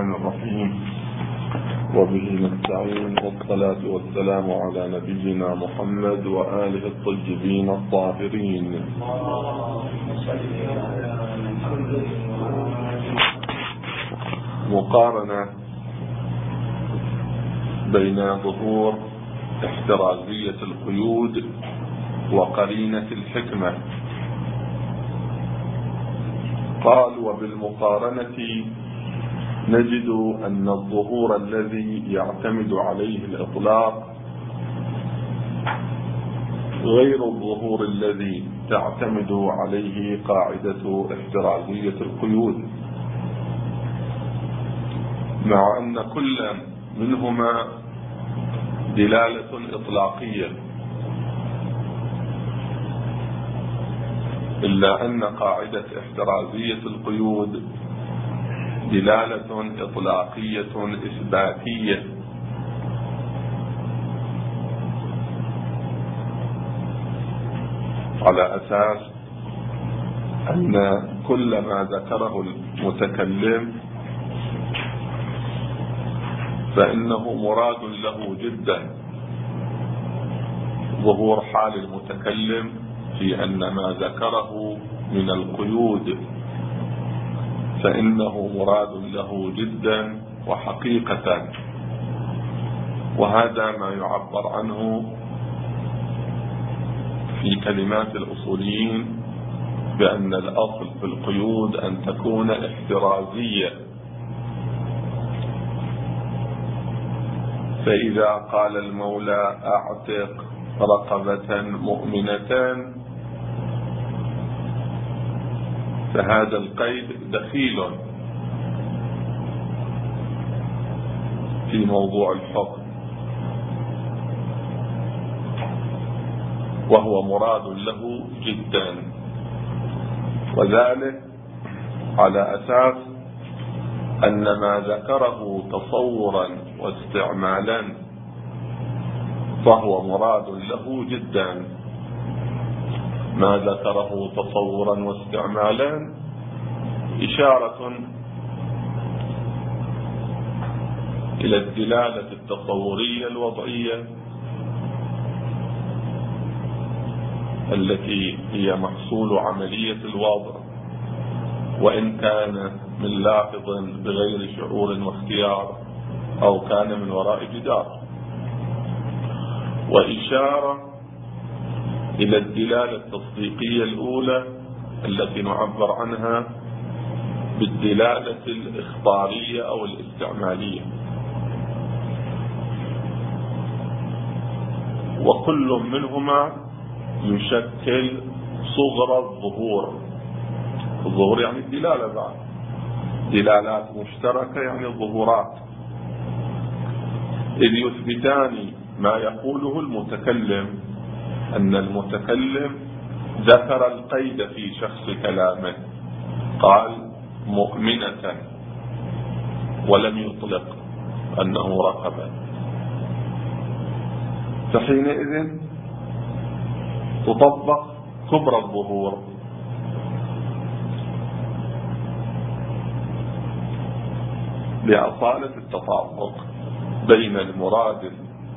الرحمن الرحيم وبه نستعين والصلاة والسلام على نبينا محمد وآله الطيبين الطاهرين. مقارنة بين ظهور احترازية القيود وقرينة الحكمة. قال: وبالمقارنة نجد أن الظهور الذي يعتمد عليه الإطلاق غير الظهور الذي تعتمد عليه قاعدة احترازية القيود، مع أن كل منهما دلالة إطلاقية، إلا أن قاعدة احترازية القيود دلالة إطلاقية إثباتية، على أساس أن كل ما ذكره المتكلم فإنه مراد له جدا. ظهور حال المتكلم في أن ما ذكره من القيود فإنه مراد له جدا وحقيقة، وهذا ما يعبر عنه في كلمات الأصوليين بأن الأصل في القيود أن تكون احترازية. فإذا قال المولى: أعتق رقبة مؤمنة، فهذا القيد دخيل في موضوع الحكم، وهو مراد له جدا، وذلك على أساس أن ما ذكره تصورا واستعمالا فهو مراد له جدا. ما ذكره تصورا واستعمالا إشارة إلى الدلالة التصورية الوضعية التي هي محصول عملية الوضع، وإن كان من لاحظ بغير شعور واختيار أو كان من وراء جدار، وإشارة إلى الدلالة التصديقية الأولى التي نعبر عنها بالدلالة الإخبارية أو الاستعمالية. وكل منهما يشكل صغر الظهور. الظهور يعني الدلالة، بعد دلالات مشتركة يعني الظهورات، إذ يثبتان ما يقوله المتكلم، أن المتكلم ذكر القيد في شخص كلامه، قال مؤمنة ولم يطلق أنه رقبة، فحينئذ تطبق كبرى الظهور. لأصالة التطابق بين المراد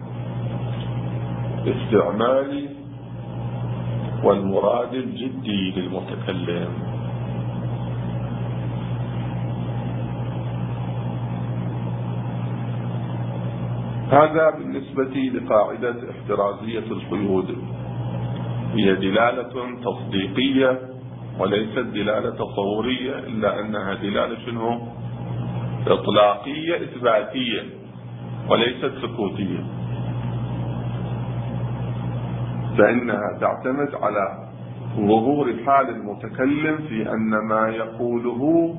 الاستعمالي والمراد الجدي للمتكلم. هذا بالنسبة لقاعدة احترازية القيود، هي دلالة تصديقية وليست دلالة تصورية، إلا أنها دلالة شنو؟ إطلاقية إثباتية وليست سكوتية، فإنها تعتمد على ظهور حال المتكلم في أن ما يقوله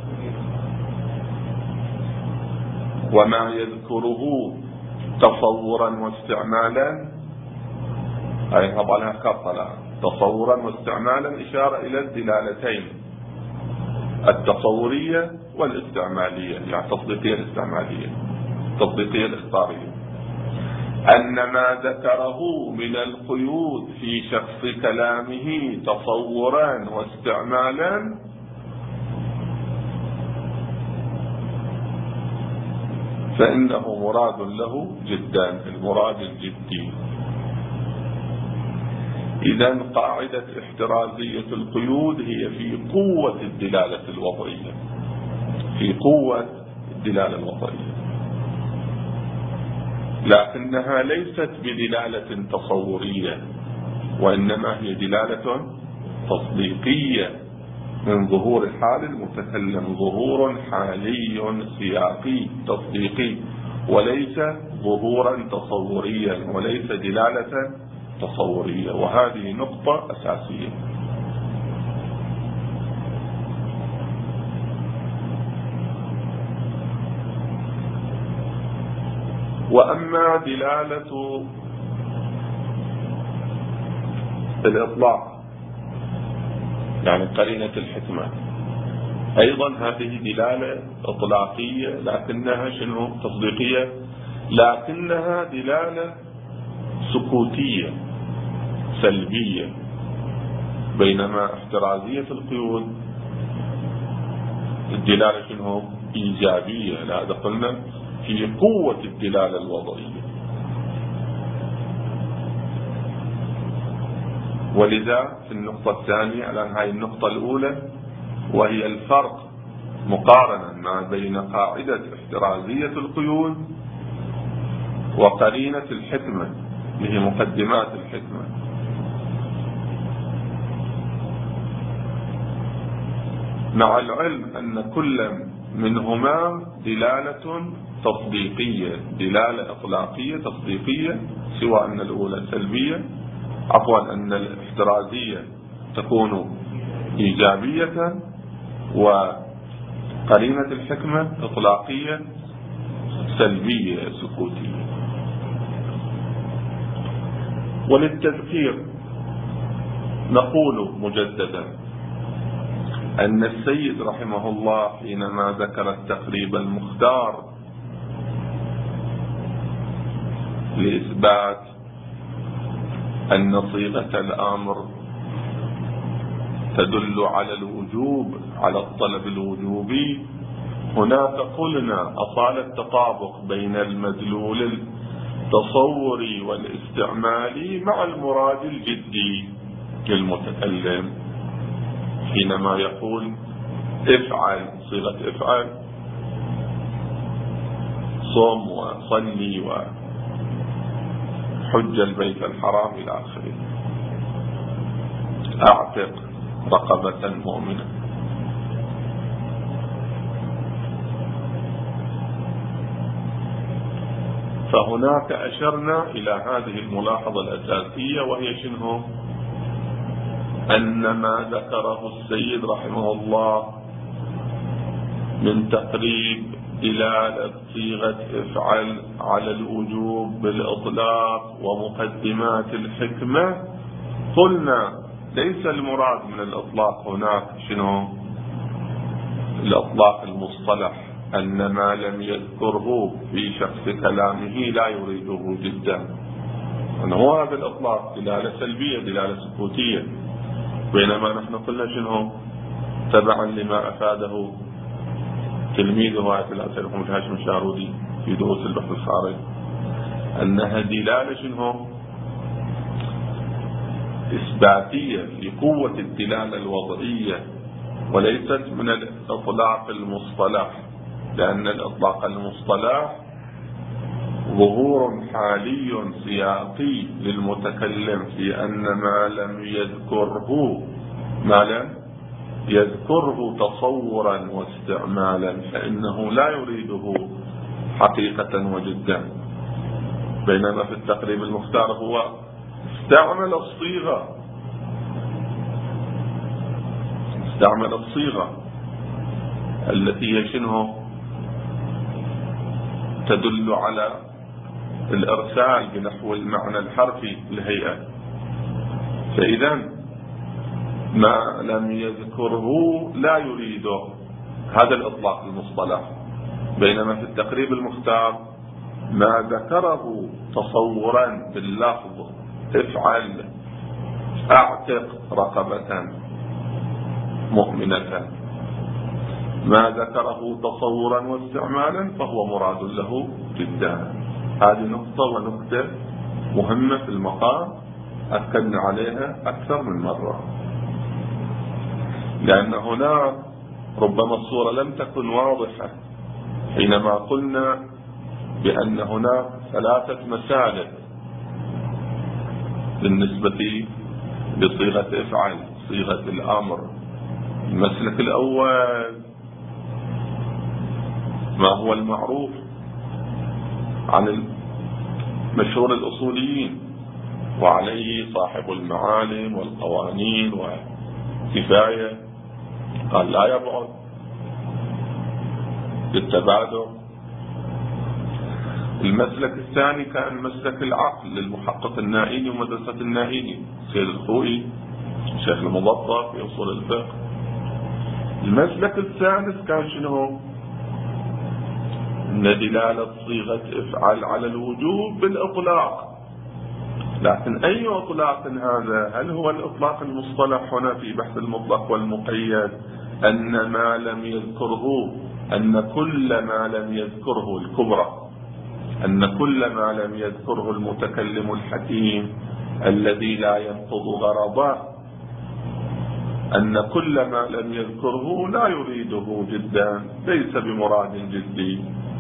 وما يذكره تصورا واستعمالا، أي هبالها كفلا تصورا واستعمالا، إشارة إلى الدلالتين التصورية والاستعمالية، يعني التصديقية الاستعمالية، التصديقية الإخبارية، أن ما ذكره من القيود في شخص كلامه تصورا واستعمالا فإنه مراد له جدا، المراد الجدي. إذن قاعدة احترازية القيود هي في قوة الدلالة الوضعية، في قوة الدلالة الوضعية، لكنها ليست بدلالة تصورية، وإنما هي دلالة تصديقية من ظهور حال المتكلم، ظهور حالي سياقي تصديقي، وليس ظهورا تصوريا، وليس دلالة تصورية. وهذه نقطة أساسية. وأما دلالة الإطلاق يعني قرينة الحكمة، أيضا هذه دلالة إطلاقية لكنها شنو؟ تصديقية، لكنها دلالة سكوتية سلبية، بينما احترازية القيود الدلالة شنو؟ إيجابية. لهذا قلنا في قوة الدلالة الوضعية. ولذا في النقطة الثانية، الآن هاي النقطة الأولى وهي الفرق مقارنة ما بين قاعدة احترازية القيود وقرينة الحكمة اللي هي مقدمات الحكمة. مع العلم أن كل منهما دلالة تصديقية، دلالة إطلاقية تصديقية، سواء أن الأولى سلبية، عفوا أن الاحترازية تكون إيجابية وقرينة الحكمة إطلاقية سلبية سكوتية. وللتذكير نقول مجددا أن السيد رحمه الله حينما ذكر التقريب المختار لإثبات أن صيغة الأمر تدل على الوجوب، على الطلب الوجوبي، هناك قلنا أصال التطابق بين المدلول التصوري والاستعمالي مع المراد الجدي للمتكلم حينما يقول افعل، صيغة افعل، صم وصلي وحج البيت الحرام إلى آخره، أعتق رقبة مؤمنة. فهناك أشرنا إلى هذه الملاحظة الأساسية، وهي شنو؟ أن ما ذكره السيد رحمه الله من تقريب دلالة صيغة افعل على الوجوب بالإطلاق ومقدمات الحكمة، قلنا ليس المراد من الإطلاق هناك شنو؟ الإطلاق المصطلح، أن ما لم يذكره في شخص كلامه لا يريده جدا، أنه هذا الإطلاق دلالة سلبية، دلالة سكوتية. بينما نحن قلنا شنو؟ تبعا لما أفاده تلميذه آية الله سيد محمد هاشم الشارودي في دروس البحث الخارج، أنها دلالة شنو؟ إثباتية لقوة الدلالة الوضعية، وليست من الإطلاق المصطلح، لأن الإطلاق المصطلح ظهور حالي سياقي للمتكلم في أن ما لم يذكره تصورا واستعمالا فإنه لا يريده حقيقة وجدا. بينما في التقريب المختار هو استعمل الصيغة التي هي شنو؟ تدل على الإرسال بنحو المعنى الحرفي للهيئة. فإذا ما لم يذكره لا يريده، هذا الإطلاق المصطلح. بينما في التقريب المختار ما ذكره تصورا باللفظ افعل أعتق رقبة مؤمنة، ما ذكره تصورا واستعمالا فهو مراد له جدا. هذه نقطة ونقطة مهمة في المقام أكدنا عليها أكثر من مرة، لأن هناك ربما الصورة لم تكن واضحة حينما قلنا بأن هناك 3 مسالك بالنسبة لصيغة افعل، صيغة الأمر. المسلك الأول ما هو المعروف عن مشهور الأصوليين وعليه صاحب المعالم والقوانين والكفاية، قال لا يبعد بالتبادل. المسلك الثاني كان مسلك العقل للمحقق النائيني ومدرسة النائيني سيد الخوئي شيخ المضبط في أصول الفقه. المسلك الثالث كان شنو؟ ان دلالة صيغة افعل على الوجوب بالإطلاق، لكن أي إطلاق هذا؟ هل هو الإطلاق المصطلح هنا في بحث المطلق والمقيد أن ما لم يذكره، أن كل ما لم يذكره الكبرى، أن كل ما لم يذكره المتكلم الحكيم الذي لا ينقض غرضه، أن كل ما لم يذكره لا يريده جدا، ليس بمراد جدي.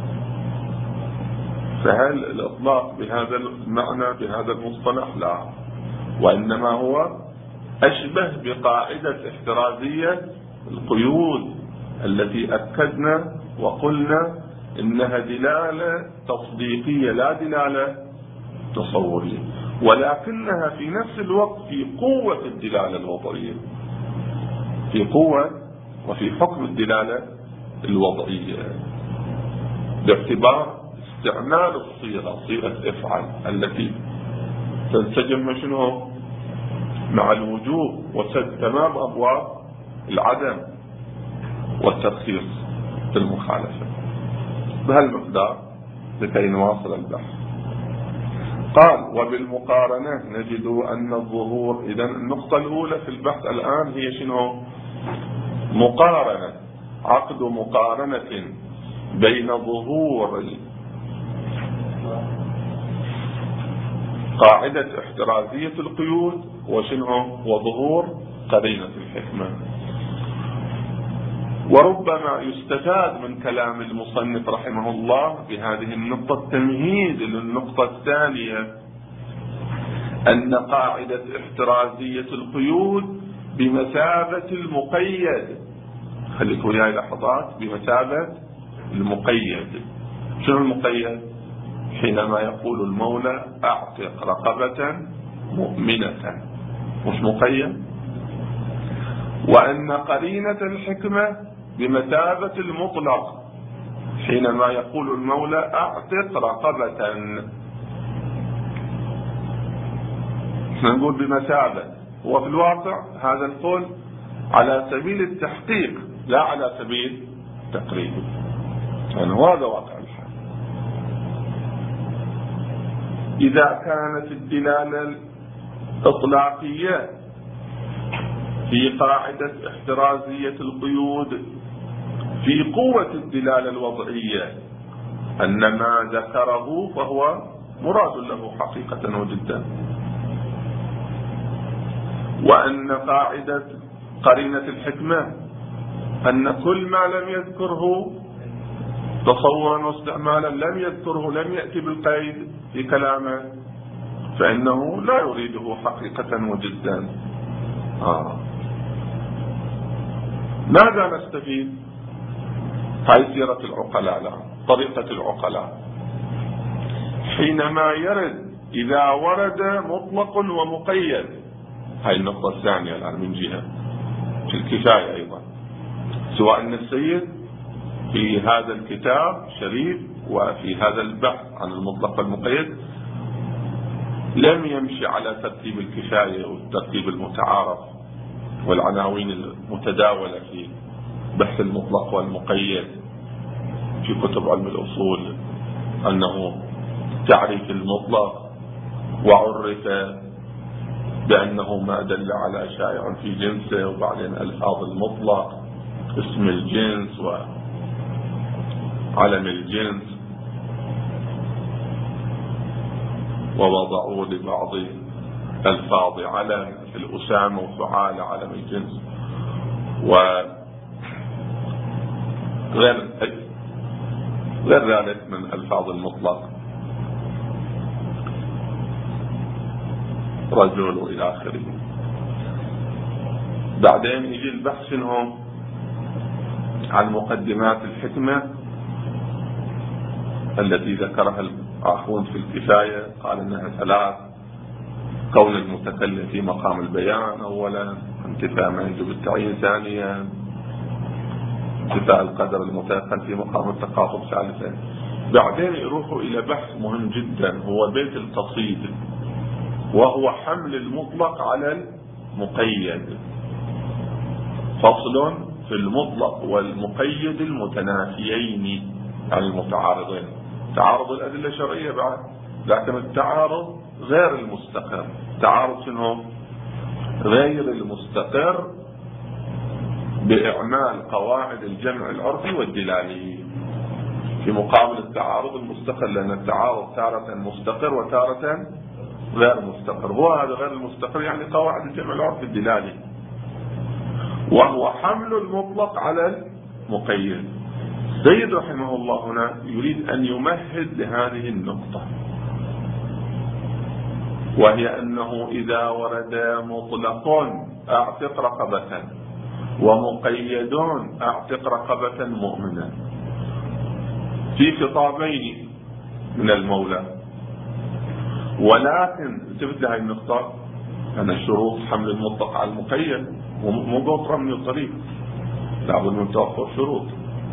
فهل الإطلاق بهذا المعنى بهذا المصطلح؟ لا، وإنما هو أشبه بقاعدة احترازية القيود التي أكدنا وقلنا إنها دلالة تصديقية لا دلالة تصورية، ولكنها في نفس الوقت في قوة الدلالة الوضعية، في قوة وفي حكم الدلالة الوضعية، باعتبار استعمال الصيغة، صيغة افعل التي تنسجم شنو مع الوجوب وسد تمام أبواب العدم والترخيص في المخالفة. بهالمقدار لكي نواصل البحث. قال وبالمقارنة نجد أن الظهور، إذن النقطة الأولى في البحث الآن هي شنو؟ مقارنة، عقد مقارنة بين ظهور قاعدة احترازية القيود وشنو؟ وظهور قرينة الحكمة. وربما يستفاد من كلام المصنف رحمه الله بهذه النقطة التمهيد للنقطة الثانية، أن قاعدة احترازية القيود بمثابة المقيد. خليكم وياي لحظات، بمثابة المقيد. شنو المقيد؟ حينما يقول المولى أعتق رقبة مؤمنة، مش مقيد؟ وأن قرينة الحكمة بمثابة المطلق حينما يقول المولى أعتق رقبة، نقول بمثابة. هو في الواقع هذا القول على سبيل التحقيق لا على سبيل التقريب، يعني هذا واقع الحال. إذا كانت الدلالة الإطلاقية في قاعدة احترازية القيود في قوة الدلالة الوضعية، أن ما ذكره فهو مراد له حقيقة وجدا، وأن قاعدة قرينة الحكمة أن كل ما لم يذكره تصورا واستعمالا لم يذكره، لم يأتي بالقيد في كلامه، فإنه لا يريده حقيقة وجدا. ماذا نستفيد؟ هاي سيرة العقلاء، لا طريقة العقلاء. حينما يرد، إذا ورد مطلق ومقيد، هاي النقطة الثانية الآن من جهة في الكفاية أيضا، سواء أن السيد في هذا الكتاب الشريف وفي هذا البحث عن المطلق والمقيد لم يمشي على ترتيب الكفاية والترتيب المتعارف والعناوين المتداولة في بحث المطلق والمقيد في كتب علم الأصول، أنه تعريف المطلق وعرف بأنه ما دل على شائع في جنسه، وبعدين ألفاظ المطلق اسم الجنس وعلم الجنس، ووضعوا لبعض الألفاظ علم في الأسامة وفعال علم الجنس، وغير ذلك من ألفاظ المطلق، رجل وإلى آخره. بعدين يجي البحث منهم عن مقدمات الحكمة التي ذكرها الآخرون في الكفاية، قال إنها ثلاث: كون المتكلم في مقام البيان أولا، انتفاء ما يجب التعيين ثانيا، انتفاء القدر المتيقن في مقام التخاطب ثالثا. بعدين يروحوا إلى بحث مهم جدا هو بيت القصيد، وهو حمل المطلق على المقيد. فصل في المطلق والمقيد المتنافيين عن المتعارضين. تعارض الأدلة الشرعية بعد، لكن التعارض غير المستقر. تعارض شنو؟ غير المستقر بإعمال قواعد الجمع العرفي والدلالي في مقابل التعارض المستقر، لأن التعارض تارة مستقر وتارة غير مستقر. هو هذا غير المستقر يعني قواعد الجمع العرفي الدلالي، وهو حمل المطلق على المقيد. سيد رحمه الله هنا يريد أن يمهد لهذه النقطة، وهي أنه إذا ورد مطلق أعتق رقبة ومقيد أعتق رقبة مؤمنة في خطابين من المولى، ولكن انتبه لهذه النقطة أن شروط حمل المطلق على المقيد مو بطرة من الطريق، لابد من توفر شروط.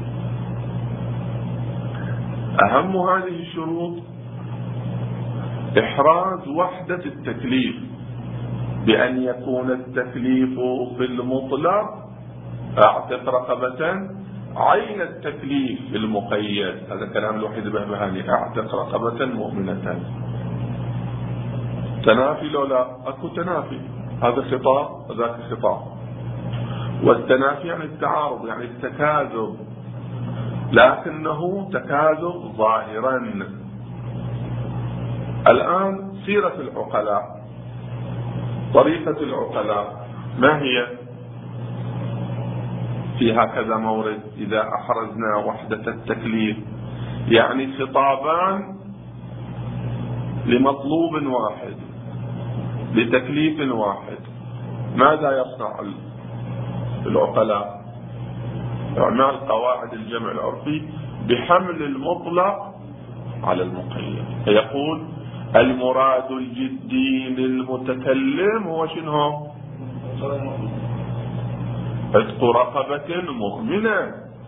أهم هذه الشروط إحراز وحدة التكليف، بأن يكون التكليف في المطلق أعتق رقبة عين التكليف في المقيد. هذا كلام الوحيد بهبهاني، أعتق رقبة مؤمنة. تنافي لو لا؟ أكو تنافي، هذا خطاب وذاك خطاب. والتنافي يعني التعارض، يعني التكاذب، لكنه تكاذب ظاهرا. الآن سيرة العقلاء، طريقة العقلاء ما هي في هكذا مورد؟ إذا أحرزنا وحدة التكليف يعني خطابان لمطلوب واحد لتكليف واحد، ماذا يصنع العقلاء؟ إعمال قواعد الجمع العرفي بحمل المطلق على المقيد. فيقول المراد الجدي للمتكلم هو شنو؟ عتق رقبة مؤمنة.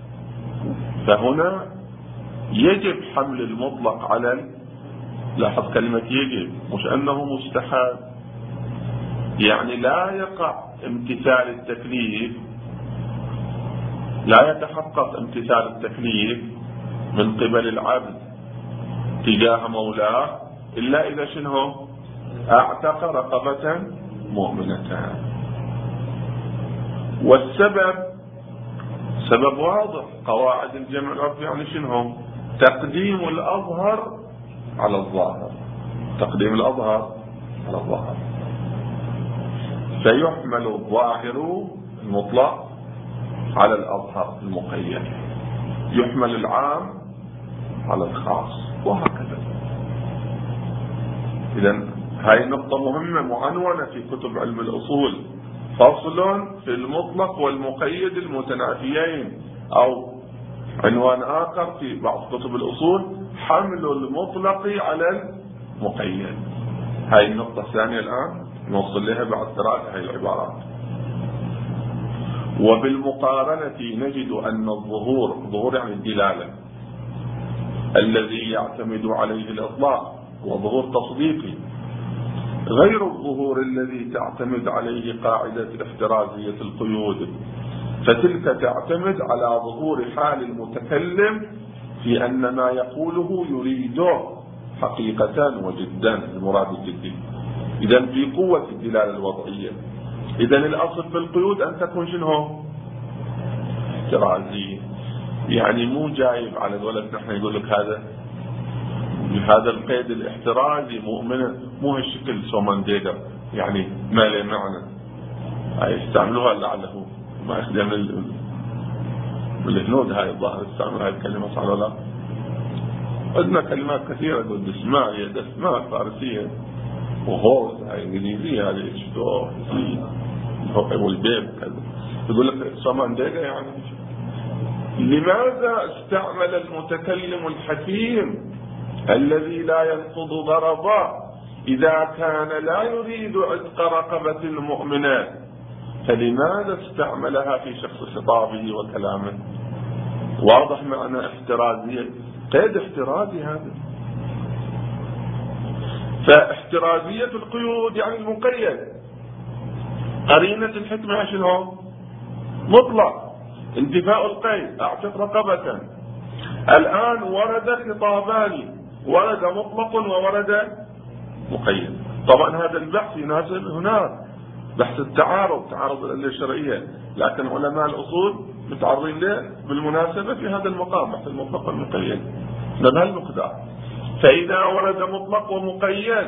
فهنا يجب حمل المطلق على، لاحظ كلمة يجب، مش أنه مستحب، يعني لا يقع امتثال التكليف، لا يتحقق امتثال التكليف من قبل العبد تجاه مولاه إلا إذا شنو؟ أعتق رقبة مؤمنة. والسبب سبب واضح، قواعد الجمع العرفي يعني شنو؟ تقديم الأظهر على الظاهر، تقديم الأظهر على الظاهر. فيحمل الظاهر المطلق على الأظهر المقيد، يحمل العام على الخاص، وهكذا. إذن هاي نقطة مهمة معنونة في كتب علم الأصول. فصل في المطلق والمقيد المتنافيين، أو عنوان آخر في بعض كتب الأصول حمل المطلق على المقيد. هاي النقطة الثانية الآن نوصل لها بعد قراءة هاي العبارات. وبالمقارنة نجد أن الظهور يعني الدلالة الذي يعتمد عليه الإطلاق وظهور تصديقي، غير الظهور الذي تعتمد عليه قاعدة احترازية القيود، فتلك تعتمد على ظهور حال المتكلم في أن ما يقوله يريده حقيقة وجدا، المراد الجدي. إذن في قوة الدلالة الوضعية. إذن الأصل في القيود أن تكون شنو؟ احترازية، يعني مو جايب على قولتنا احنا يقول لك هذا القيد الاحترازي مؤمنة، مو هالشكل سومانديغا يعني ما له معنى، يستعملوها لعله ما يخدم الهنود، هاي الظاهر يستعملوا هاي الكلمة، صح ولا لا؟ عندنا كلمات كثيرة يقول دسماء، دسماء فارسية، وهوز هاي انجليزية، هذه شتوه والبيب كذا، يقول لك سومانديغا يعني. لماذا استعمل المتكلم الحكيم الذي لا ينقض ضربا إذا كان لا يريد عتق رقبة المؤمنات، فلماذا استعملها في شخص خطابه وكلامه؟ واضح معنى احترازية، قيد احترازي هذا. فاحترازية القيود يعني المقيد، قرينة الحكمة شنو؟ مطلق، انتفاء القيد، اعتق رقبة. الآن ورد خطابان، ورد مطلق وورد مقيد. طبعا هذا البحث يناسب هناك بحث التعارض، تعارض الأدلة الشرعية، لكن علماء الأصول متعرضين له بالمناسبة في هذا المقام، بحث المطلق والمقيد بهالمقدار. فإذا ورد مطلق ومقيد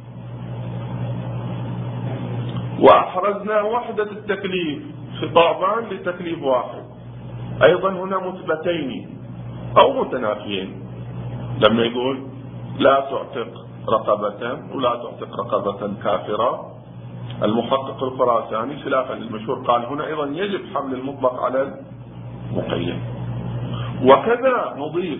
وأحرزنا وحدة التكليف، خطابان لتكليف واحد، أيضا هنا مثبتين أو متنافيين، لما يقول لا تعتق رقبة ولا تعتق رقبة كافرة، المحقق الخراساني خلافا للمشهور قال هنا أيضا يجب حمل المطلق على المقيد. وكذا نضيف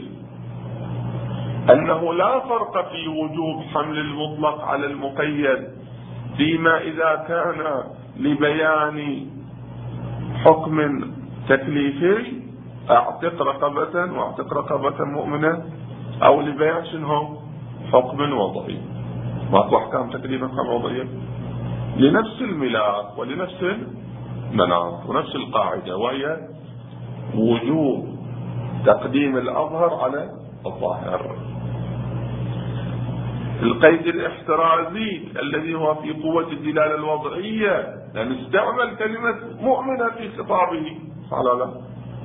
أنه لا فرق في وجوب حمل المطلق على المقيد فيما إذا كان لبيان حكم تكليفي، اعتق رقبة واعتق رقبة مؤمنة، أو لبيان شنو حكم وضعي. ماكو أحكام تكليفا أحكام وضعية لنفس الملاك ولنفس المناط ونفس القاعدة، وهي وجوب تقديم الأظهر على الظاهر. القيد الاحترازي الذي هو في قوة الدلالة الوضعية، لأن استعمل كلمة مؤمنة في خطابه، صح ولا لا؟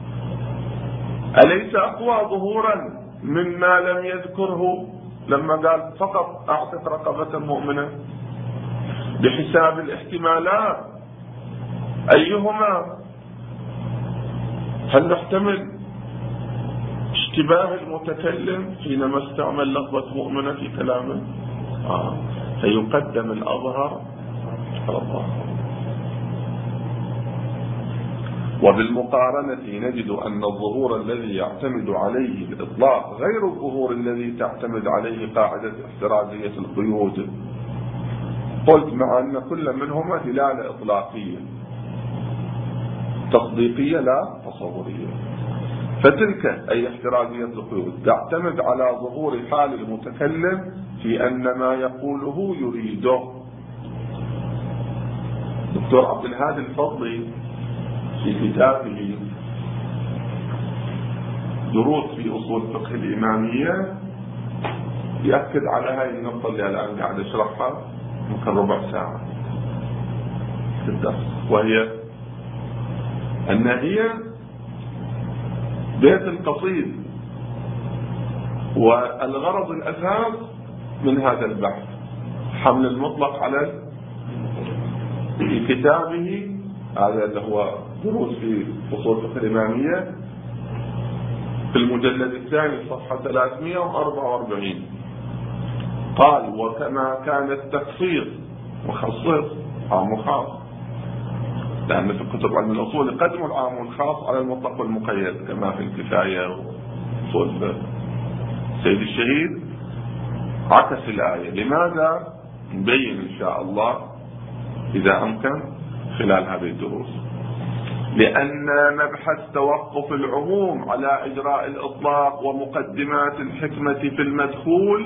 أليس أقوى ظهورا مما لم يذكره لما قال فقط أعتق رقبة مؤمنة؟ بحساب الاحتمالات أيهما؟ هل نحتمل اشتباه المتكلم حينما استعمل لفظة مؤمنة في كلامه؟ فيقدم الأظهر على الظاهر. وبالمقارنة نجد أن الظهور الذي يعتمد عليه الإطلاق غير الظهور الذي تعتمد عليه قاعدة احترازية القيود. قلت مع أن كل منهما دلالة إطلاقية تصديقية لا تصورية، فتلك أي احترازية القيود تعتمد على ظهور حال المتكلم في أن ما يقوله يريده. دكتور عبد الهادي الفضلي في كتابه دروس في أصول فقه الإمامية يأكد على هذه النقطة اللي الآن قاعد أشرحها يمكن ربع ساعة في الدرس، وهي أن هي بيت القصيد، والغرض الأساس من هذا البحث حمل المطلق على في كتابه هذا اللي هو دروس في أصول فقه الإمامية في المجلد الثاني صفحة 344 قال: وكما كان التخصيص مخصص عام وخاص، لأن في كتب علم الأصول يقدموا العام والخاص على المطلق والمقيد كما في الكفاية وأصول سيد الشهيد، عكس الآية. لماذا؟ نبين إن شاء الله إذا أمكن خلال هذه الدروس. لأن نبحث توقف العموم على إجراء الإطلاق ومقدمات الحكمة في المدخول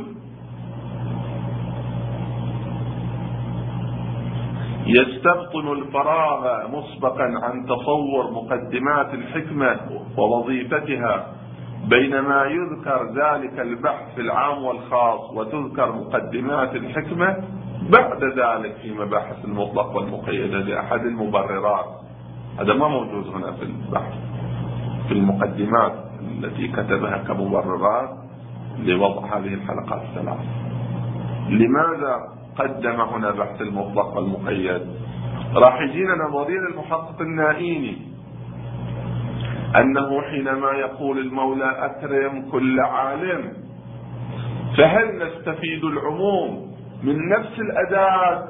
يستبطن الفراغ مسبقا عن تصور مقدمات الحكمة ووظيفتها، بينما يذكر ذلك البحث في العام والخاص وتذكر مقدمات الحكمة بعد ذلك في مباحث المطلق والمقيد. هذه أحد المبررات، هذا ما موجود هنا في البحث. في المقدمات التي كتبها كمبررات لوضع هذه الحلقات الثلاث. لماذا قدم هنا بحث المطلق والمقيد؟ راح يجينا نظريا المحقق النائيني أنه حينما يقول المولى أكرم كل عالم، فهل نستفيد العموم من نفس الأداة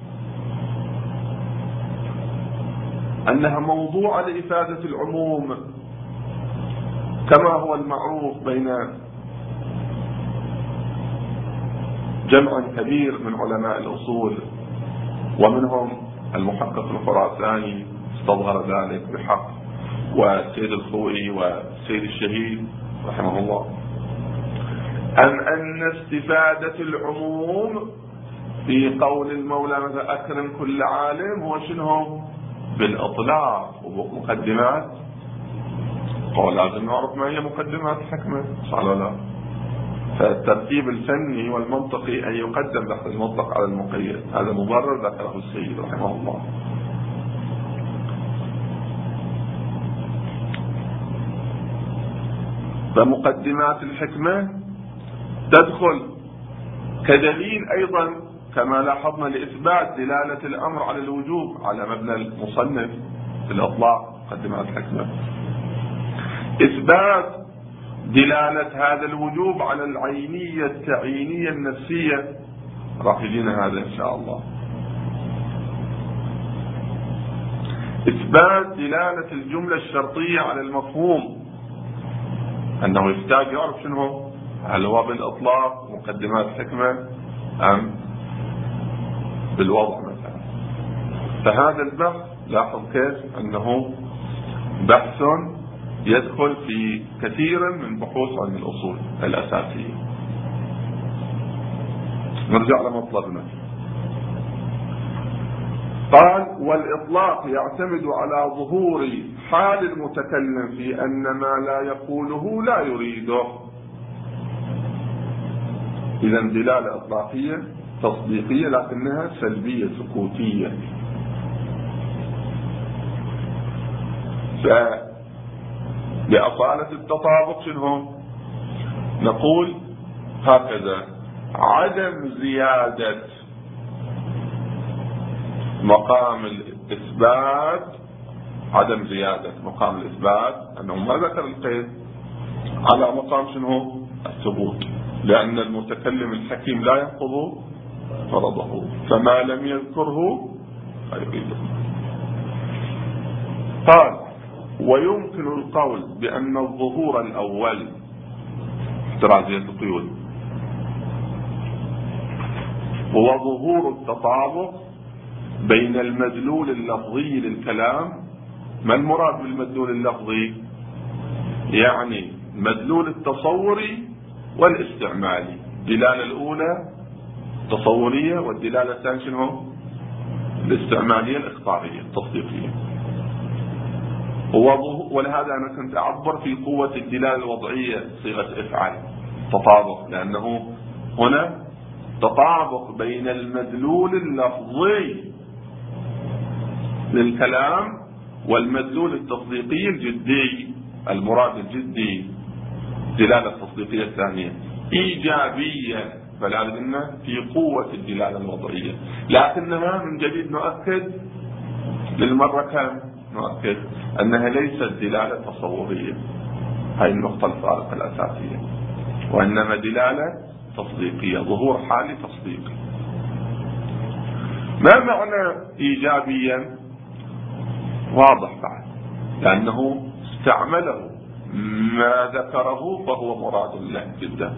أنها موضوع لإفادة العموم كما هو المعروف بين جمع كبير من علماء الأصول ومنهم المحقق الخراساني استظهر ذلك بحق، والسيد الخوئي والسيد الشهيد رحمه الله، أن استفادة العموم في قول المولى مثلا أكرم كل عالم هو شنو؟ بالإطلاق ومقدمات. قال لازم نعرف ما هي مقدمات الحكمة، صح ولا لا؟ فالترتيب الفني والمنطقي أن يقدم بحث المطلق على المقيد، هذا مبرر ذكره السيد رحمه الله. فمقدمات الحكمة تدخل كدليل أيضا كما لاحظنا لإثبات دلالة الأمر على الوجوب على مبنى المصنف في الإطلاق مقدمات الحكمة، إثبات دلالة هذا الوجوب على العينية التعيينية النفسية، راح يجينا هذا إن شاء الله. إثبات دلالة الجملة الشرطية على المفهوم، أنه يحتاج يعرف شنو، هل هو بالإطلاق مقدمات الحكمة أم بالوضع مثلا. فهذا البحث لاحظ كيف أنه بحث يدخل في كثيرا من بحوث علم الأصول الأساسية. نرجع لمطلبنا. قال والإطلاق يعتمد على ظهور حال المتكلم في أن ما لا يقوله لا يريده. إذا دلالة إطلاقية تصديقية لكنها سلبية سكوتية. بأصالة التطابق شنو نقول؟ هكذا عدم زيادة مقام الإثبات، عدم زيادة مقام الإثبات أنه ما ذكر القيد على مقام شنو الثبوت، لأن المتكلم الحكيم لا ينقض فرضه، فما لم يذكره فيريده. قال ويمكن القول بأن الظهور الأول احترازية القيود هو ظهور التطابق بين المدلول اللفظي للكلام. ما المراد بالمدلول اللفظي؟ يعني المدلول التصوري والاستعمالي. الدلالة الأولى تصورية والدلالة الثانية شنو؟ الاستعمالية الإخبارية التصديقية. ولهذا أنا كنت أعبر في قوة الدلالة الوضعية صيغة افعل تطابق، لأنه هنا تطابق بين المدلول اللفظي للكلام والمدلول التصديقي الجدي، المراد الجدي الدلالة التصديقية الثانية إيجابية، فلازم في قوة الدلالة الوضعية. لكنها من جديد نؤكد للمرة كم نؤكد أنها ليست دلالة تصورية، هاي النقطة الفارقة الأساسية، وإنما دلالة تصديقية، ظهور حالي تصديقي. ما معنى إيجابيا؟ واضح بعد، لأنه استعمله ما ذكره فهو مراد له جدا.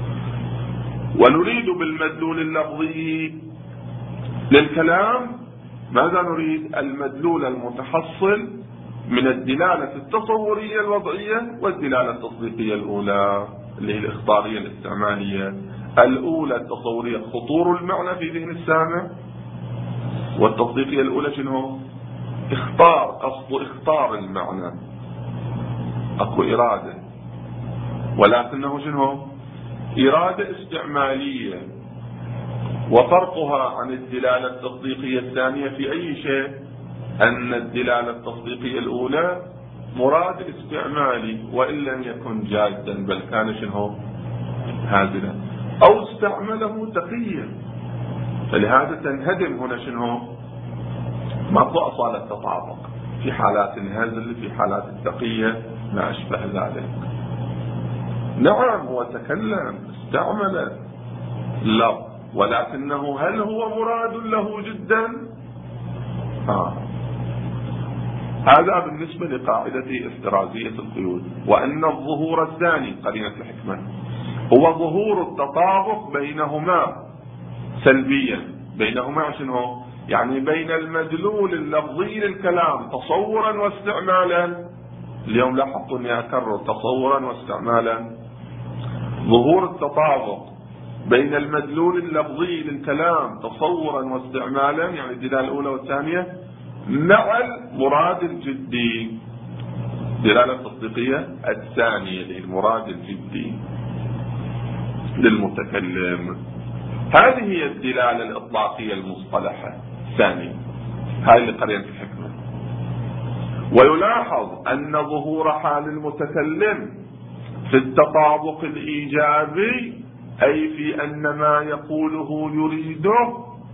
ونريد بالمدلول اللفظي للكلام ماذا نريد؟ المدلول المتحصل من الدلالة التصورية الوضعية والدلالة التصديقية الأولى اللي هي الإخبارية الاستعمالية. الأولى التصورية خطور المعنى في ذهن السامع، والتصديقية الأولى شنو؟ قصد اختار المعنى، اكو إرادة، ولكنه شنو؟ إرادة استعمالية. وفرقها عن الدلالة التصديقية الثانية في أي شيء؟ أن الدلالة التصديقية الأولى مراد استعمالي وإن لم يكن جادا بل كان شنو هازلا، أو استعمله تقيا، فلهذا تنهدم هنا شنو ماكو أصالة تطابق في حالات الهزل، في حالات التقية ما أشبه ذلك. نعم هو تكلم استعمل لا، ولكنه هل هو مراد له جدا؟ هذا بالنسبة لقاعدة افترازية القيود. وأن الظهور الثاني قرينة الحكمة هو ظهور التطابق بينهما سلبيا، بينهما شنو؟ يعني بين المدلول اللفظي للكلام تصورا واستعمالا. اليوم لاحظوا اني اكرر تصورا واستعمالا. ظهور التطابق بين المدلول اللفظي للكلام تصورا واستعمالا، يعني الدلالة الأولى والثانية، مع المراد الجدي، الدلالة التصديقية الثانية للمراد الجدي للمتكلم. هذه هي الدلالة الإطلاقية المصطلحة الثانية، هذه اللي قرينة الحكمة. ويلاحظ أن ظهور حال المتكلم في التطابق الإيجابي، أي في أن ما يقوله يريده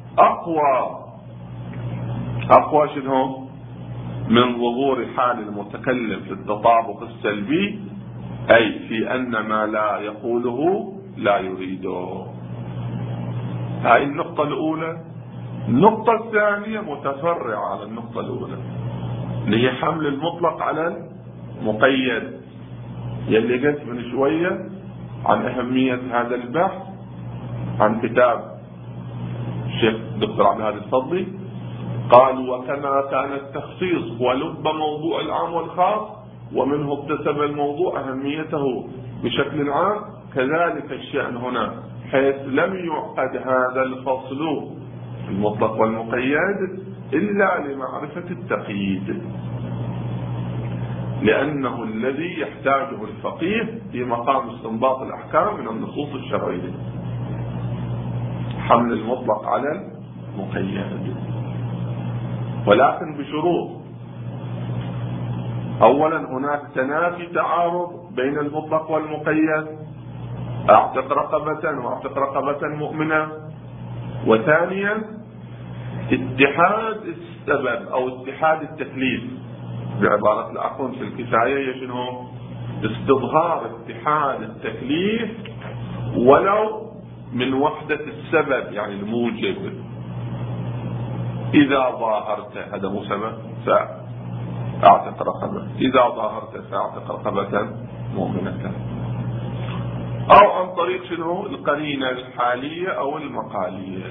أقوى شنو من ظهور حال المتكلم في التطابق السلبي، أي في أن ما لا يقوله لا يريده. هاي النقطة الأولى. النقطة الثانية متفرعة على النقطة الأولى، اللي هي حمل المطلق على المقيد، يلي قلت من شوية عن أهمية هذا البحث عن كتاب الشيخ دكتور عبد الهادي الفضلي. قال: وكما كان التخصيص هو لب موضوع العام والخاص ومنه اكتسب الموضوع أهميته بشكل عام، كذلك الشأن هنا، حيث لم يعقد هذا الفصل المطلق والمقيد إلا لمعرفة التقييد، لأنه الذي يحتاجه الفقيه في مقام استنباط الأحكام من النصوص الشرعية، حمل المطلق على المقيد، ولكن بشروط. أولا هناك تنافي تعارض بين المطلق والمقيد، أعتق رقبة وأعتق رقبة مؤمنة. وثانيا اتحاد السبب أو اتحاد التكليف، بعبارة الأخون في الكفاية شنو؟ استظهار اتحاد التكليف ولو من وحدة السبب، يعني الموجب. إذا ظاهرت، هذا مو سبب، فأعتق رقبة، إذا ظاهرت فأعتق رقبة مؤمنة، أو عن طريق شنو؟ القرينة الحالية أو المقالية.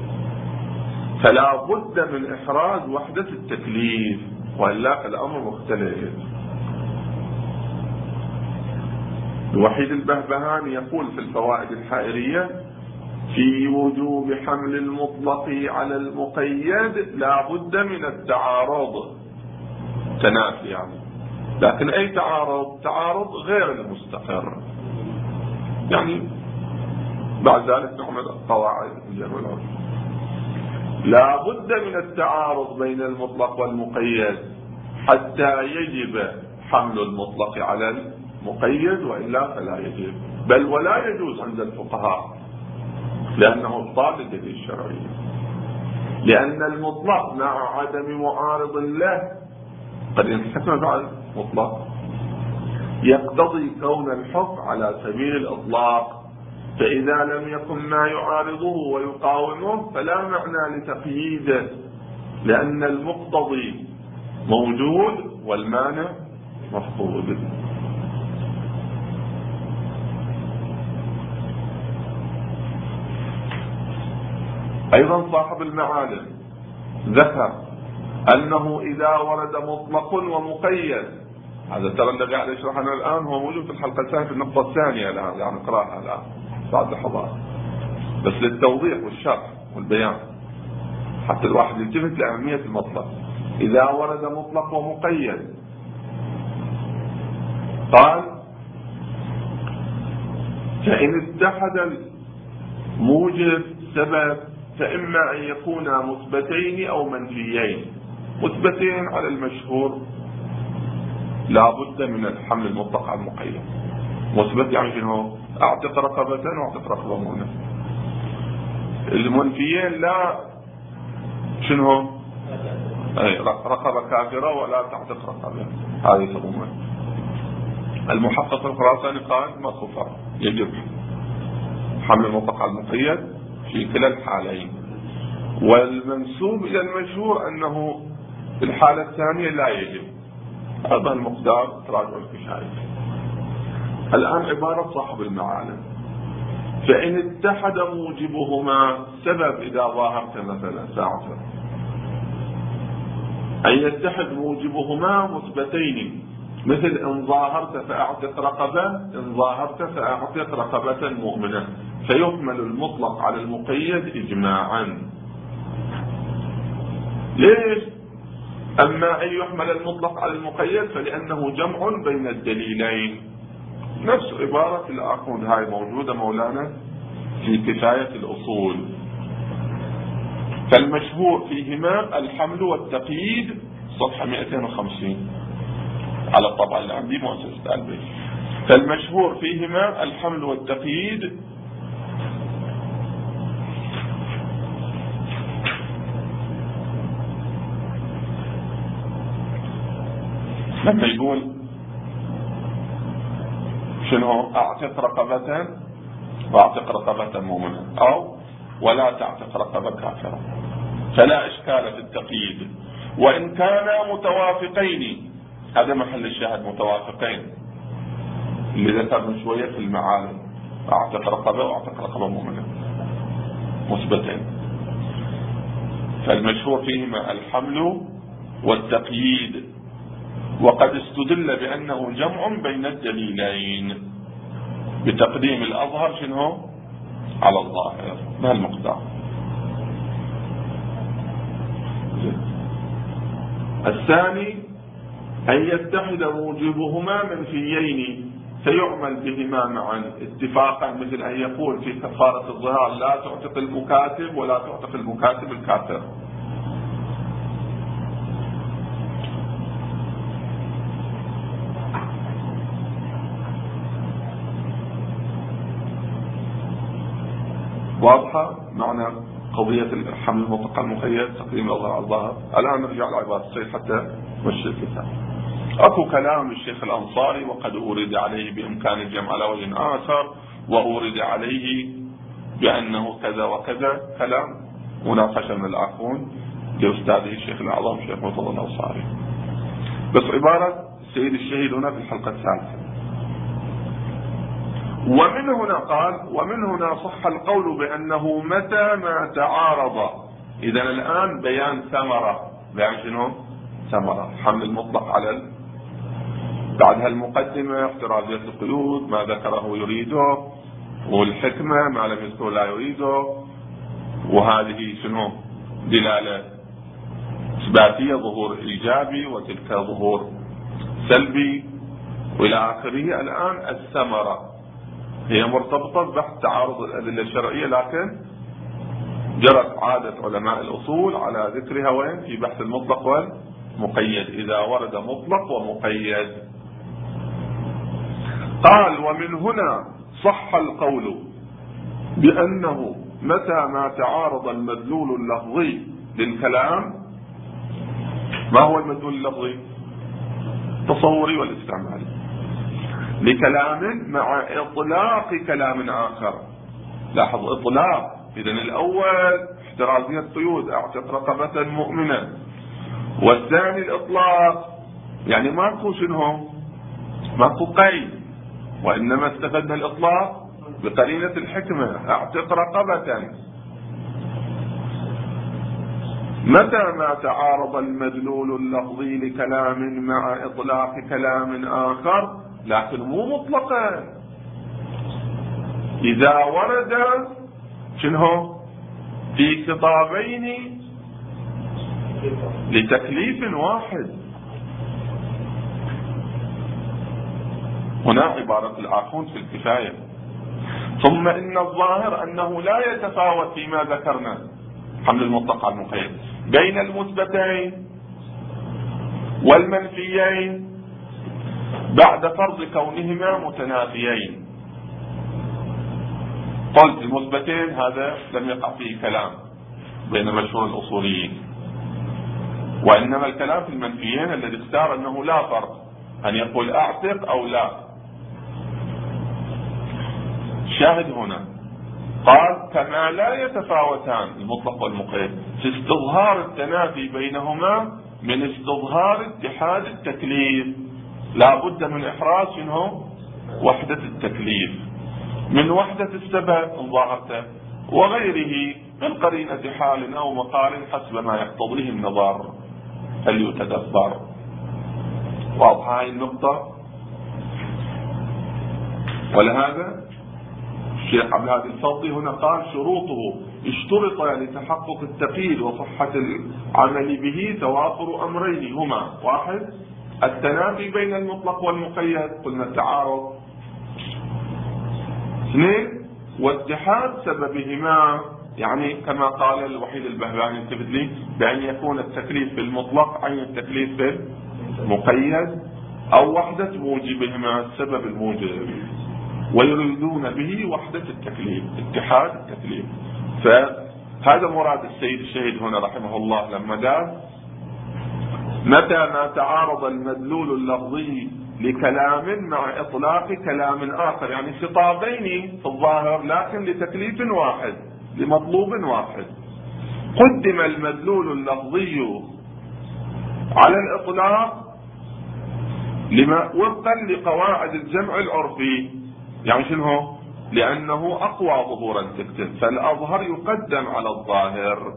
فلا بد من إحراز وحدة التكليف، وإلا الأمر مختلف. الوحيد البهبهاني يقول في الفوائد الحائرية: في وجوب حمل المطلق على المقيد لا بد من التعارض، تنافي يعني، لكن أي تعارض؟ تعارض غير المستقر، يعني بعد ذلك نعمل القواعد الجمع العرف. لا بد من التعارض بين المطلق والمقيد حتى يجب حمل المطلق على المقيد، وإلا فلا يجب، بل ولا يجوز عند الفقهاء، لأنه ابطال للدليل الشرعي، لأن المطلق مع عدم معارض له قد ينحكم بعد مطلق يقتضي كون الحكم على سبيل الإطلاق، فإذا لم يكن ما يعارضه ويقاومه فلا معنى لتقييده، لأن المقتضي موجود والمانع مفقود. أيضا صاحب المعالم ذكر أنه إذا ورد مطلق ومقيد، هذا ترى الذي قاعد يشرحنا الآن هو موجود في الحلقة الثانية في النقطة الثانية الآن، يعني نقرأها الآن بعد لحظات، بس للتوضيح والشرح والبيان حتى الواحد يلتفت لأهمية المطلق. إذا ورد مطلق ومقيد قال: فإن اتحد الموجب سبب فإما أن يكونا مثبتين أو منفيين. مثبتين على المشهور لا بد من الحمل المطلق على المقيد. مثبت يعني شنو؟ اعتق رقبة واعتق رقبة مؤمنة. المنفيين لا شنو؟ اي رقبة كافرة ولا تعتق رقبة، هذه يسمونها. المحقق الخراساني قال ما كفر، يجب حمل المطلق على المقيد في كلا الحالين. والمنسوب الى المشهور انه في الحالة الثانية لا يجب. هذا المقدار تراجع الكشايف. الآن عبارة صاحب المعالم: فإن اتحد موجبهما سبب إذا ظاهرت مثلا ساعة، أن يتحد موجبهما مثبتين، مثل إن ظاهرت فأعتق رقبة، إن ظاهرت فأعتق رقبة مؤمنة، فيحمل المطلق على المقيد إجماعا. ليش؟ أما أن يحمل المطلق على المقيد فلأنه جمع بين الدليلين. نفس عبارة الآخون هاي موجودة مولانا في كفاية الأصول. فالمشهور فيهما الحمل والتقييد، صفحة 250 على الطبعة اللي عندي مؤسسة البيت. فالمشهور فيهما الحمل والتقييد لما يقول شنو؟ اعتق رقبة واعتق رقبة مؤمنة، او ولا تعتق رقبة كافرة، فلا اشكال في التقييد. وان كانا متوافقين، هذا محل الشاهد، متوافقين اللي ذكر من شوية في المعالم، اعتق رقبة واعتق رقبة مؤمنة مثبتين. فالمشهور فيهما الحمل والتقييد، وقد استدل بأنه جمع بين الدليلين بتقديم الأظهر شنو على الظاهر. ما المقدار؟ الثاني أن يتحد موجبهما منفيين فيعمل بهما معا اتفاقا، مثل أن يقول في كفارة الظهار لا تعتق المكاتب ولا تعتق المكاتب الكافر. واضحة معنى قضية الحمل المطلق المقيد، تقديم الأظهر على الظاهر. الآن نرجع لعبارة الشيخ حتى نمشي الكتاب. أكو كلام الشيخ الأنصاري وقد أورد عليه بإمكان الجمع على وجه آخر، وأورد عليه بأنه كذا وكذا، كلام مناقشة من الآخون لأستاذه الشيخ الأعظم الشيخ مرتضى الأنصاري. بس عبارة السيد الشهيد هنا في الحلقة الثالثة. ومن هنا قال: ومن هنا صح القول بأنه متى ما تعارض. إذا الآن بيان ثمرة، بيان شنو؟ ثمرة حمل المطلق على بعدها المقدمة احترازية القيود، ما ذكره يريده، والحكمة ما لم يذكره لا يريده، وهذه شنو؟ دلالة إثباتية، ظهور إيجابي وتلك ظهور سلبي وإلى آخره. الآن الثمرة هي مرتبطة ببحث تعارض الأدلة الشرعية، لكن جرت عادة علماء الأصول على ذكرها وين؟ في بحث المطلق والمقيد، إذا ورد مطلق ومقيد. قال: ومن هنا صح القول بأنه متى ما تعارض المدلول اللفظي للكلام. ما هو المدلول اللفظي؟ التصوري والاستعمالي لكلام مع إطلاق كلام آخر. لاحظ إطلاق. إذن الأول احترازية قيود، اعتق رقبة مؤمنة، والثاني الإطلاق، يعني ماكو شنو؟ ماكو قيد، وإنما استفدنا الإطلاق بقرينة الحكمة، اعتق رقبة. متى ما تعارض المدلول اللفظي لكلام مع إطلاق كلام آخر، لكن مو مطلقا، إذا ورد شنو في خطابين لتكليف واحد. هنا عبارة الآخون في الكفاية. ثم إن الظاهر أنه لا يتفاوت فيما ذكرنا حمل المطلق على المقيد بين المثبتين والمنفيين بعد فرض كونهما متنافيين. قلت المثبتين هذا لم يقع فيه كلام بين مشهور الأصوليين، وإنما الكلام في المنفيين الذي اختار أنه لا فرق أن يقول أعتق أو لا. شاهد هنا قال كما لا يتفاوتان المطلق والمقيد في استظهار التنافي بينهما من استظهار اتحاد التكليف، لا بد من إحراز منه وحدة التكليف من وحدة السبب إن ظاهرته وغيره من قرينة حال أو مقال حسب ما يقتضيه النظر فليتدبر. واضحة هذه النقطة. ولهذا الشيخ عبد الهادي الفضلي هنا قال شروطه اشترط لتحقق التقييد وصحة العمل به توافر أمرين هما: واحد التنافي بين المطلق والمقيد، قلنا التعارض. اثنين واتحاد سببهما، يعني كما قال الوحيد البهلاني التبدلي بأن يكون التكليف في المطلق عين التكليف في المقيد أو وحدة موجبهما السبب الموجب، ويريدون به وحدة التكليف اتحاد التكليف. فهذا مراد السيد الشهيد هنا رحمه الله لما قال متى ما تعارض المدلول اللفظي لكلام مع إطلاق كلام آخر، يعني خطابين في الظاهر لكن لتكليف واحد لمطلوب واحد، قدم المدلول اللفظي على الإطلاق لما وفقا لقواعد الجمع العرفي، يعني شنو؟ لأنه أقوى ظهورا تكتب، فالأظهر يقدم على الظاهر.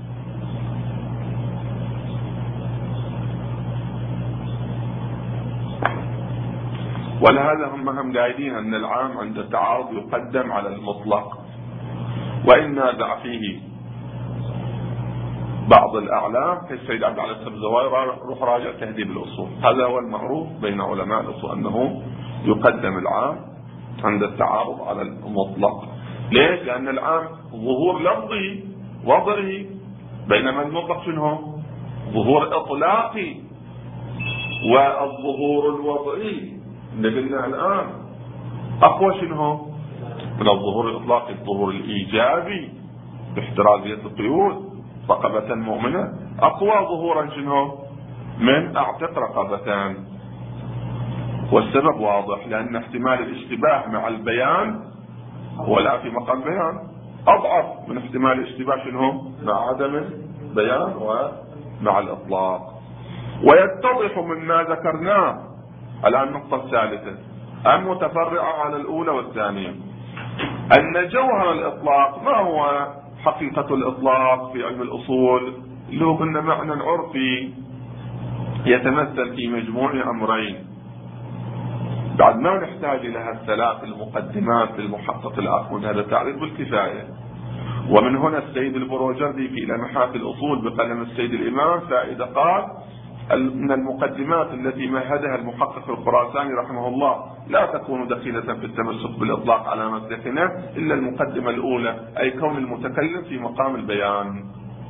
ولهذا هم قايلين أن العام عند التعارض يقدم على المطلق، وإن نازع فيه بعض الأعلام كالسيد عبد العزيز الزواير روح راجع تهذيب الأصول، هذا هو المعروف بين علماء الأصول أنه يقدم العام عند التعارض على المطلق. ليش؟ لأن العام ظهور لفظي وضعي، بينما المطلق شنو؟ ظهور إطلاقي. والظهور الوضعي اللي قلنا الآن أقوى شنو من الظهور الإطلاقي؟ الظهور الإيجابي باحترازية القيود رقبة مؤمنة أقوى ظهورا شنو من أعتق رقبتان. والسبب واضح، لأن احتمال الاشتباه مع البيان هو لا في مقام بيان أضعف من احتمال الاشتباه شنو مع عدم البيان ومع الإطلاق. ويتضح مما ذكرناه الآن النقطة الثالثة المتفرعة على الأولى والثانية أن جوهر الإطلاق ما هو حقيقة الإطلاق في علم الأصول، اللي هو قلنا معنى عرفي يتمثل في مجموع أمرين بعد ما نحتاج لها الثلاث المقدمات للمحقق الآخر، هذا تعريف بالكفاية. ومن هنا السيد البروجردي في لمحات الأصول بقلم السيد الإمام فائدة قال من المقدمات التي مهدها المحقق الخراساني رحمه الله لا تكون دخيلة في التمسك بالإطلاق على مسلكنا إلا المقدمة الأولى، أي كون المتكلم في مقام البيان.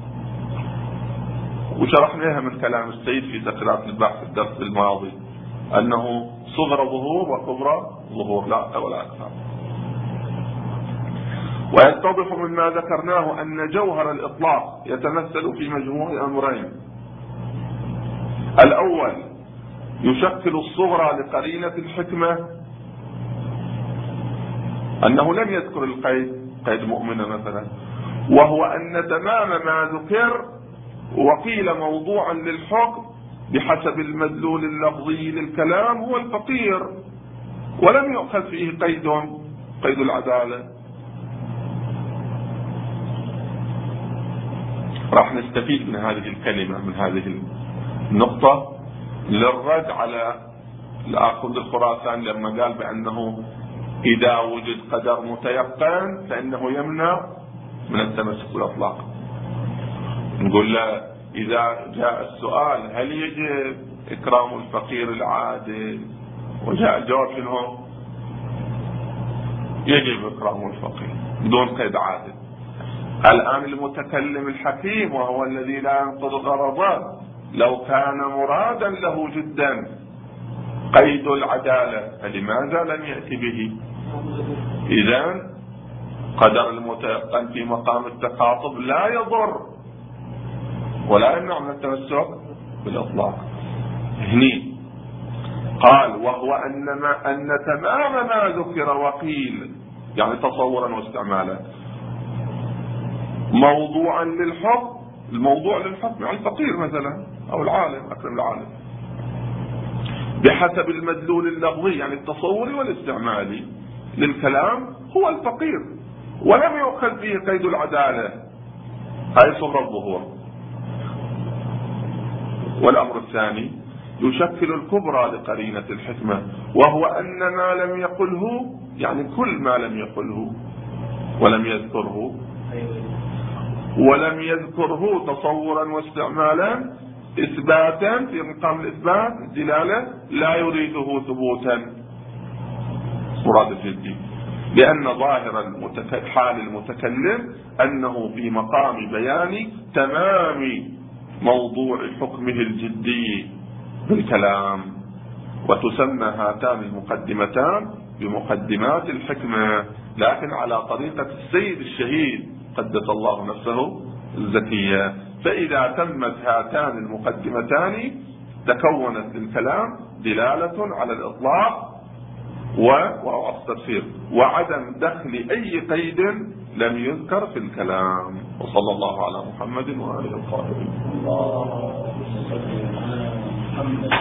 وشرحناها من كلام السيد في تقريرات البحث الدرس الماضي أنه صغر ظهور وكبرى ظهور لا ولا أكثر. ويتضح مما ذكرناه أن جوهر الإطلاق يتمثل في مجموع أمرين: الأول يشكل الصغرى لقرينة الحكمة، أنه لم يذكر القيد قيد مؤمنة مثلا، وهو أن تمام ما ذكر وقيل موضوعا للحكم بحسب المدلول اللفظي للكلام هو الفقير، ولم يؤخذ فيه قيد العدالة. راح نستفيد من هذه الكلمة من هذه النقطة للرد على الآخذ الخراسان لما قال بأنه إذا وجد قدر متيقن فإنه يمنع من التمسك بالإطلاق. نقول له إذا جاء السؤال هل يجب إكرام الفقير العادل، وجاء الجواب شنو؟ يجب إكرام الفقير بدون قيد عادل. الآن المتكلم الحكيم وهو الذي لا ينقض غرضه لو كان مرادا له جدا قيد العدالة، فلماذا لم يأتي به؟ إذن قدر المتيقن في مقام التخاطب لا يضر ولا يمنع من التمسك بالإطلاق. هني قال وهو أن تمام ما ذكر وقيل، يعني تصورا واستعمالا، موضوعا للحكم، الموضوع للحكم يعني الفقير مثلا أو العالم، أكرم العالم، بحسب المدلول اللفظي يعني التصوري والاستعمالي للكلام هو الفقير، ولم يؤخذ فيه قيد العدالة، هاي صورة الظهور. والأمر الثاني يشكل الكبرى لقرينة الحكمة، وهو أن ما لم يقله، يعني كل ما لم يقله ولم يذكره تصورا واستعمالا إثباتا في مقام الإثبات دلالة لا يريده ثبوتا مراد الجدي، لأن ظاهر حال المتكلم أنه في مقام بيان تمام موضوع حكمه الجدي بالكلام. وتسمى هاتان المقدمتان بمقدمات الحكمة، لكن على طريقة السيد الشهيد قدس الله نفسه الزكية. فإذا تمت هاتان المقدمتان تكونت للكلام دلالة على الإطلاق والتفسير وعدم دخل أي قيد لم يذكر في الكلام. وصلى الله على محمد وآله الطاهرين.